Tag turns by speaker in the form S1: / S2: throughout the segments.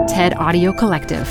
S1: TED Audio Collective.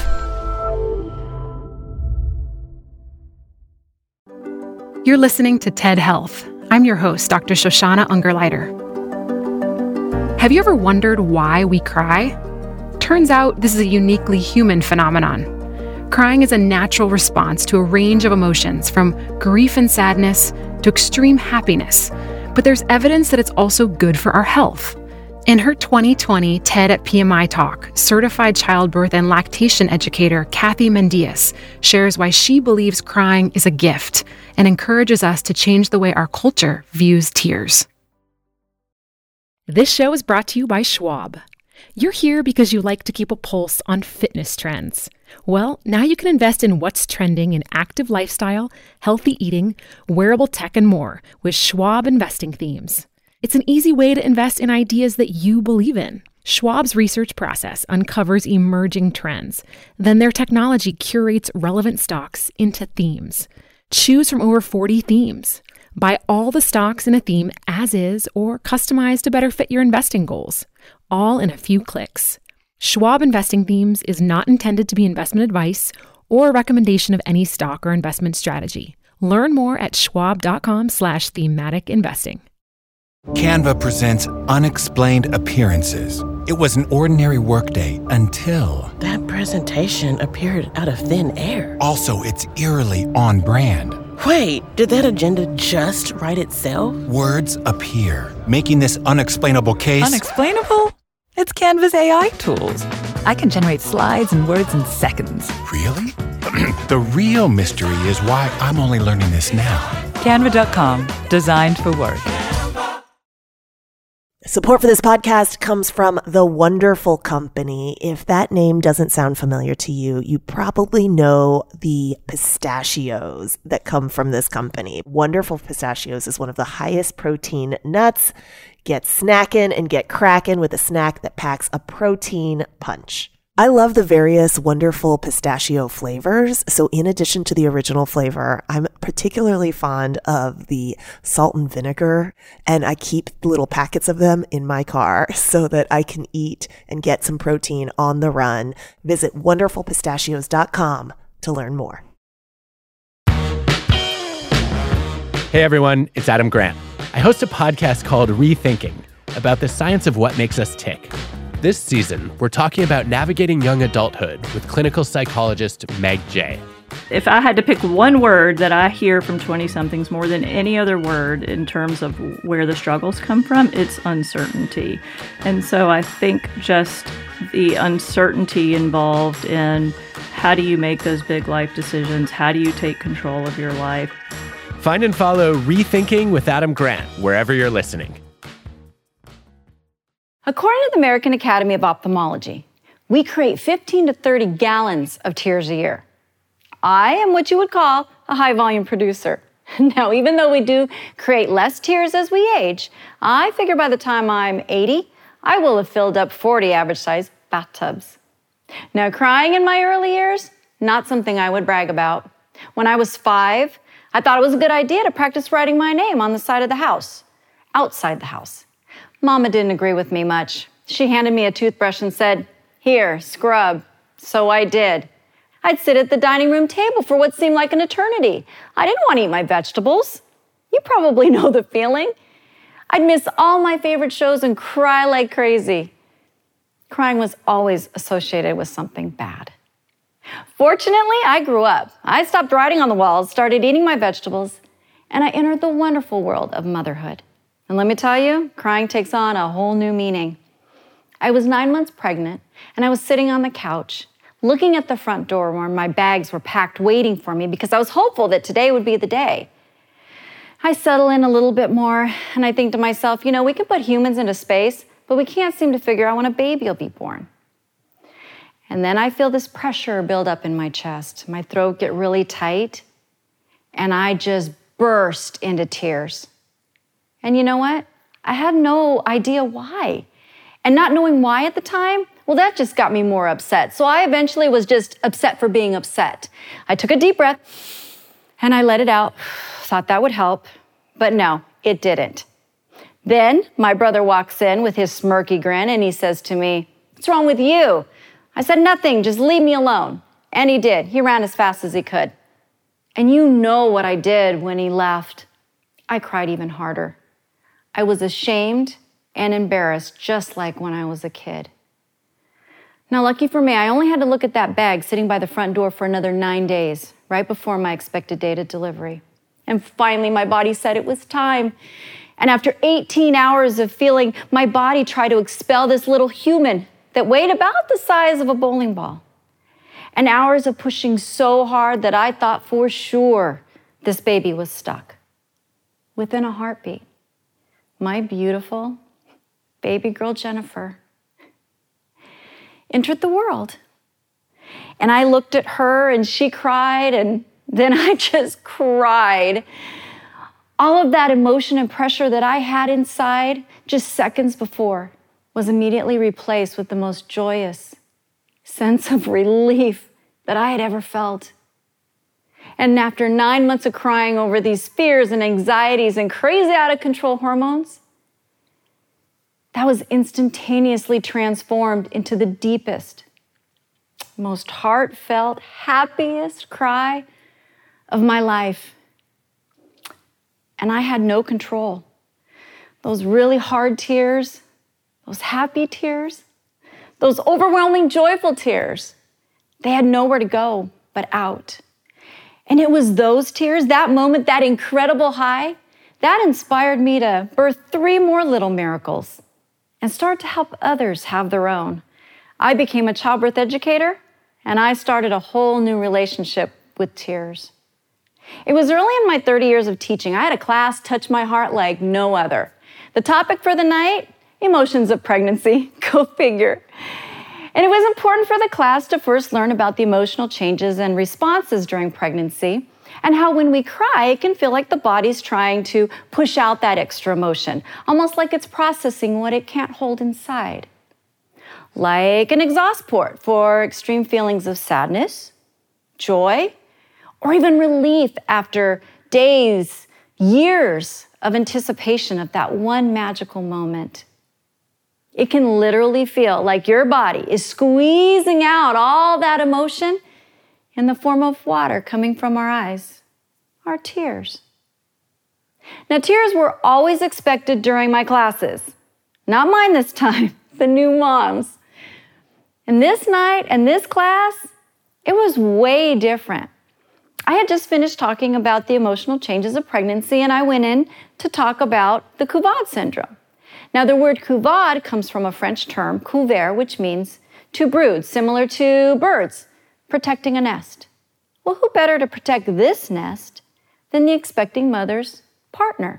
S1: You're listening to TED Health. I'm your host, Dr. Shoshana Ungerleider. Have you ever wondered why we cry? Turns out this is a uniquely human phenomenon. Crying is a natural response to a range of emotions, from grief and sadness to extreme happiness. But there's evidence that it's also good for our health. In her 2020 TED at PMI talk, certified childbirth and lactation educator Kathy Mendius shares why she believes crying is a gift and encourages us to change the way our culture views tears. This show is brought to you by Schwab. You're here because you like to keep a pulse on fitness trends. Well, now you can invest in what's trending in active lifestyle, healthy eating, wearable tech, and more with Schwab investing themes. It's an easy way to invest in ideas that you believe in. Schwab's research process uncovers emerging trends. Then their technology curates relevant stocks into themes. Choose from over 40 themes. Buy all the stocks in a theme as is or customize to better fit your investing goals, all in a few clicks. Schwab Investing Themes is not intended to be investment advice or a recommendation of any stock or investment strategy. Learn more at schwab.com/thematic investing.
S2: Canva presents Unexplained Appearances. It was an ordinary workday until...
S3: That presentation appeared out of thin air.
S2: Also, it's eerily on brand.
S3: Wait, did that agenda just write itself?
S2: Words appear, making this unexplainable case...
S4: Unexplainable? It's Canva's AI tools. I can generate slides and words in seconds.
S2: Really? The real mystery is why I'm only learning this now.
S4: Canva.com, designed for work.
S5: Support for this podcast comes from The Wonderful Company. If that name doesn't sound familiar to you, you probably know the pistachios that come from this company. Wonderful Pistachios is one of the highest protein nuts. Get snackin' and get crackin' with a snack that packs a protein punch. I love the various wonderful pistachio flavors. So in addition to the original flavor, I'm particularly fond of the salt and vinegar, and I keep little packets of them in my car so that I can eat and get some protein on the run. Visit wonderfulpistachios.com to learn more.
S6: Hey everyone, it's Adam Grant. I host a podcast called Rethinking about the science of what makes us tick. This season, we're talking about navigating young adulthood with clinical psychologist Meg Jay.
S7: If I had to pick one word that I hear from 20-somethings more than any other word in terms of where the struggles come from, it's uncertainty. And so I think just the uncertainty involved in how do you make those big life decisions? How do you take control of your life?
S6: Find and follow Rethinking with Adam Grant wherever you're listening.
S8: According to the American Academy of Ophthalmology, we create 15 to 30 gallons of tears a year. I am what you would call a high-volume producer. Now, even though we do create less tears as we age, I figure by the time I'm 80, I will have filled up 40 average-sized bathtubs. Now, crying in my early years, not something I would brag about. When I was 5, I thought it was a good idea to practice writing my name on the side of the house, outside the house. Mama didn't agree with me much. She handed me a toothbrush and said, "Here, scrub." So I did. I'd sit at the dining room table for what seemed like an eternity. I didn't want to eat my vegetables. You probably know the feeling. I'd miss all my favorite shows and cry like crazy. Crying was always associated with something bad. Fortunately, I grew up. I stopped writing on the walls, started eating my vegetables, and I entered the wonderful world of motherhood. And let me tell you, crying takes on a whole new meaning. I was 9 months pregnant, and I was sitting on the couch, looking at the front door where my bags were packed waiting for me because I was hopeful that today would be the day. I settle in a little bit more, and I think to myself, we can put humans into space, but we can't seem to figure out when a baby will be born. And then I feel this pressure build up in my chest, my throat get really tight, and I just burst into tears. And you know what? I had no idea why. And not knowing why at the time, well, that just got me more upset. So I eventually was just upset for being upset. I took a deep breath and I let it out. Thought that would help, but no, it didn't. Then my brother walks in with his smirky grin and he says to me, "What's wrong with you?" I said, nothing, just leave me alone. And he did. He ran as fast as he could. And you know what I did when he left. I cried even harder. I was ashamed and embarrassed, just like when I was a kid. Now, lucky for me, I only had to look at that bag sitting by the front door for another 9 days, right before my expected date of delivery. And finally, my body said it was time. And after 18 hours of feeling my body try to expel this little human that weighed about the size of a bowling ball, and hours of pushing so hard that I thought for sure this baby was stuck. Within a heartbeat, my beautiful baby girl Jennifer entered the world. And I looked at her and she cried, and then I just cried. All of that emotion and pressure that I had inside just seconds before was immediately replaced with the most joyous sense of relief that I had ever felt. And after 9 months of crying over these fears and anxieties and crazy out of control hormones, that was instantaneously transformed into the deepest, most heartfelt, happiest cry of my life. And I had no control. Those really hard tears, those happy tears, those overwhelming joyful tears, they had nowhere to go but out. And it was those tears, that moment, that incredible high, that inspired me to birth 3 more little miracles and start to help others have their own. I became a childbirth educator, and I started a whole new relationship with tears. It was early in my 30 years of teaching. I had a class touch my heart like no other. The topic for the night, emotions of pregnancy. Go figure. And it was important for the class to first learn about the emotional changes and responses during pregnancy, and how when we cry, it can feel like the body's trying to push out that extra emotion, almost like it's processing what it can't hold inside. Like an exhaust port for extreme feelings of sadness, joy, or even relief after days, years of anticipation of that one magical moment. It can literally feel like your body is squeezing out all that emotion in the form of water coming from our eyes, our tears. Now, tears were always expected during my classes. Not mine this time, the new moms. And this night and this class, it was way different. I had just finished talking about the emotional changes of pregnancy, and I went in to talk about the Couvade syndrome. Now, the word couvade comes from a French term, couvert, which means to brood, similar to birds protecting a nest. Well, who better to protect this nest than the expecting mother's partner?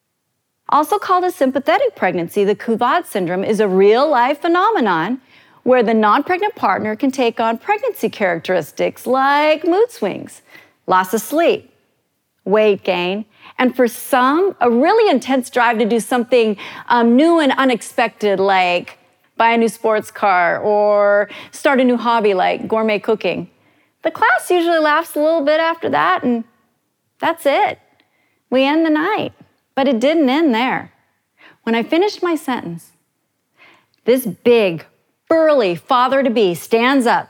S8: Also called a sympathetic pregnancy, the Couvade syndrome is a real-life phenomenon where the non-pregnant partner can take on pregnancy characteristics like mood swings, loss of sleep, weight gain, and for some, a really intense drive to do something new and unexpected, like buy a new sports car or start a new hobby like gourmet cooking. The class usually lasts a little bit after that, and that's it. We end the night. But it didn't end there. When I finished my sentence, this big, burly father-to-be stands up,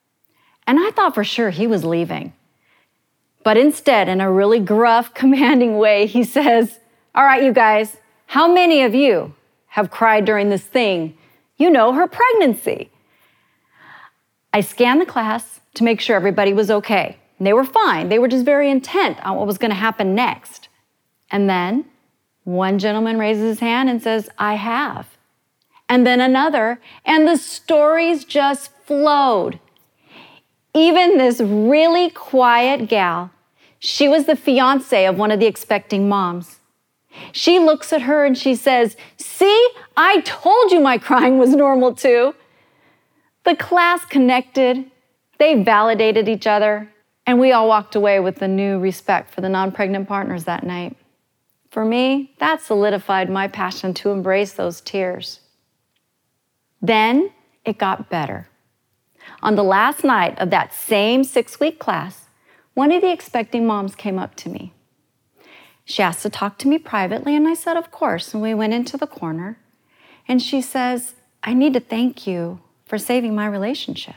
S8: and I thought for sure he was leaving. But instead, in a really gruff, commanding way, he says, "All right, you guys, how many of you have cried during this thing? You know, her pregnancy." I scanned the class to make sure everybody was okay. They were fine. They were just very intent on what was going to happen next. And then one gentleman raises his hand and says, "I have." And then another, and the stories just flowed. Even this really quiet gal, she was the fiance of one of the expecting moms. She looks at her and she says, "See, I told you my crying was normal too." The class connected, they validated each other, and we all walked away with a new respect for the non-pregnant partners that night. For me, that solidified my passion to embrace those tears. Then it got better. On the last night of that same 6-week class, one of the expecting moms came up to me. She asked to talk to me privately, and I said, of course, and we went into the corner. And she says, "I need to thank you for saving my relationship.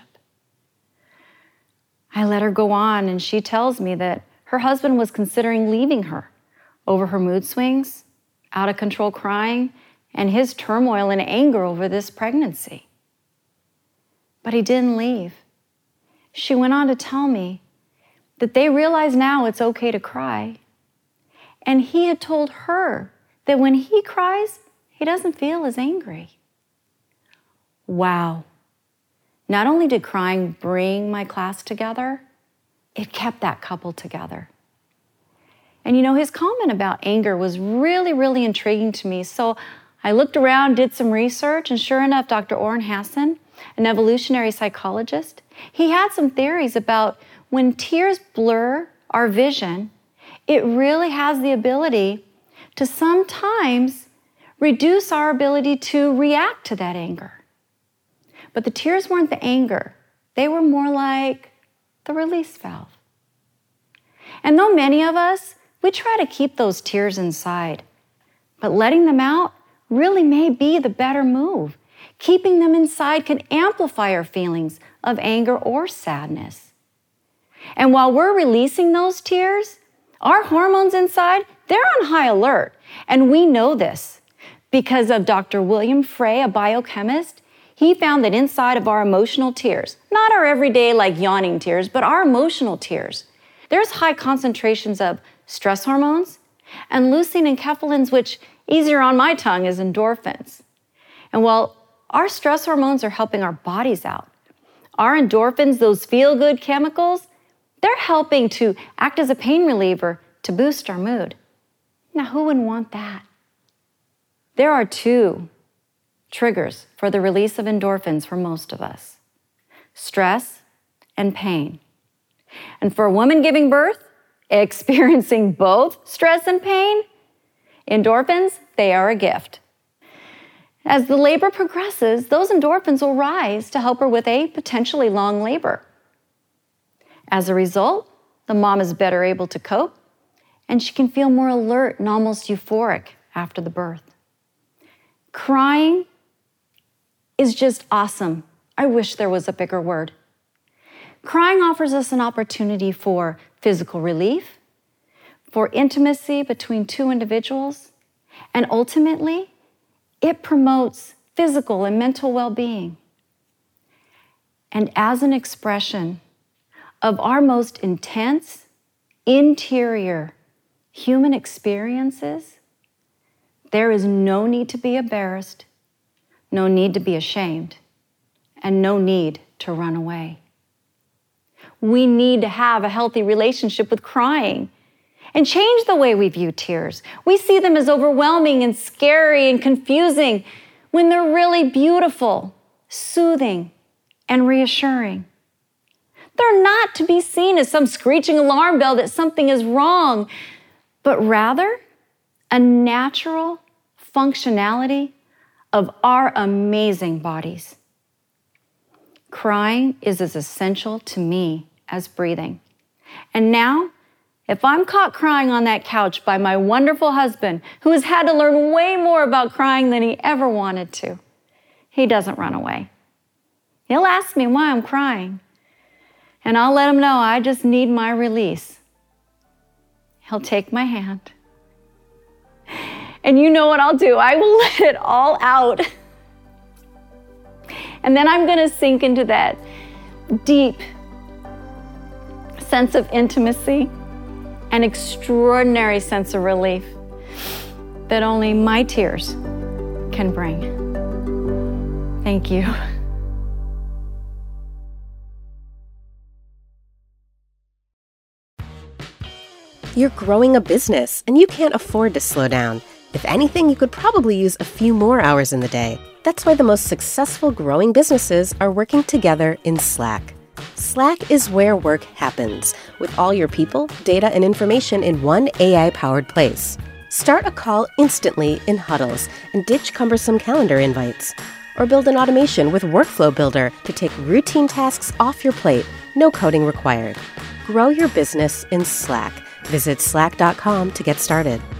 S8: I let her go on, and she tells me that her husband was considering leaving her over her mood swings, out of control crying, and his turmoil and anger over this pregnancy. But he didn't leave. She went on to tell me that they realize now it's okay to cry. And he had told her that when he cries, he doesn't feel as angry. Wow. Not only did crying bring my class together, it kept that couple together. And you know, his comment about anger was really, really intriguing to me. So I looked around, did some research, and sure enough, Dr. Orrin Hassan, an evolutionary psychologist, he had some theories about when tears blur our vision, it really has the ability to sometimes reduce our ability to react to that anger. But the tears weren't the anger. They were more like the release valve. And though many of us, we try to keep those tears inside, but letting them out really may be the better move. Keeping them inside can amplify our feelings of anger or sadness. And while we're releasing those tears, our hormones inside, they're on high alert. And we know this because of Dr. William Frey, a biochemist. He found that inside of our emotional tears, not our everyday like yawning tears, but our emotional tears, there's high concentrations of stress hormones and leucine and enkephalins, which easier on my tongue is endorphins. And while our stress hormones are helping our bodies out, our endorphins, those feel-good chemicals, they're helping to act as a pain reliever to boost our mood. Now, who wouldn't want that? There are two triggers for the release of endorphins for most of us: stress and pain. And for a woman giving birth, experiencing both stress and pain, endorphins, they are a gift. As the labor progresses, those endorphins will rise to help her with a potentially long labor. As a result, the mom is better able to cope, and she can feel more alert and almost euphoric after the birth. Crying is just awesome. I wish there was a bigger word. Crying offers us an opportunity for physical relief, for intimacy between two individuals, and ultimately, it promotes physical and mental well-being. And as an expression of our most intense, interior human experiences, there is no need to be embarrassed, no need to be ashamed, and no need to run away. We need to have a healthy relationship with crying and change the way we view tears. We see them as overwhelming and scary and confusing when they're really beautiful, soothing, and reassuring. They're not to be seen as some screeching alarm bell that something is wrong, but rather a natural functionality of our amazing bodies. Crying is as essential to me as breathing. And now, if I'm caught crying on that couch by my wonderful husband, who has had to learn way more about crying than he ever wanted to, he doesn't run away. He'll ask me why I'm crying, and I'll let him know I just need my release. He'll take my hand, and you know what I'll do? I will let it all out. And then I'm going to sink into that deep sense of intimacy, an extraordinary sense of relief that only my tears can bring. Thank you.
S9: You're growing a business, and you can't afford to slow down. If anything, you could probably use a few more hours in the day. That's why the most successful growing businesses are working together in Slack. Slack is where work happens, with all your people, data, and information in one AI-powered place. Start a call instantly in huddles and ditch cumbersome calendar invites. Or build an automation with Workflow Builder to take routine tasks off your plate, no coding required. Grow your business in Slack. Visit slack.com to get started.